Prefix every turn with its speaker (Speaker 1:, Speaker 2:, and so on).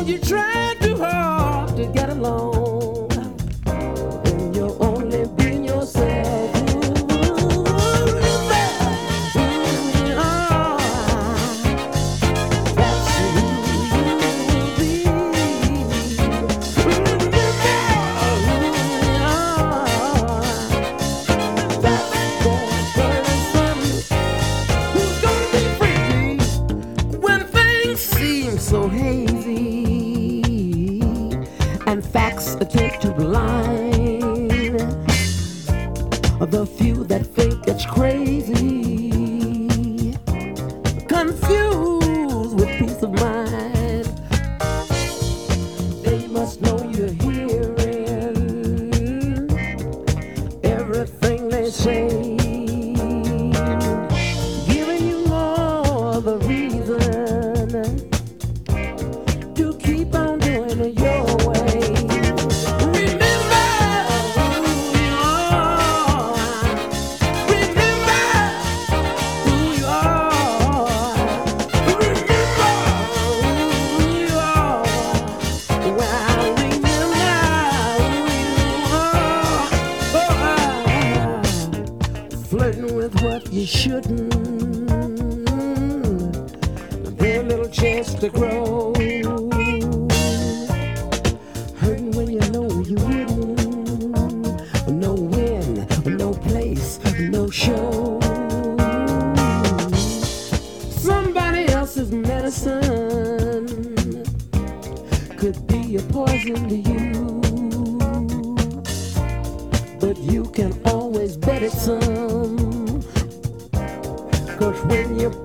Speaker 1: you try too hard to get along, and you're only being yourself. So hazy and facts attempt to blind the few that think it's crazy, confused with peace of mind. They must know you're hearing everything they say, giving you more the reason to keep on doing it your way. Remember who you are. Remember who you are. Remember who you are. Well, remember who you are. Flirting with what you shouldn't. Very little chance to grow. Hurting when you know you wouldn't. No win, no place, no show. Somebody else's medicine could be a poison to you, but you can always bet it some. 'Cause when you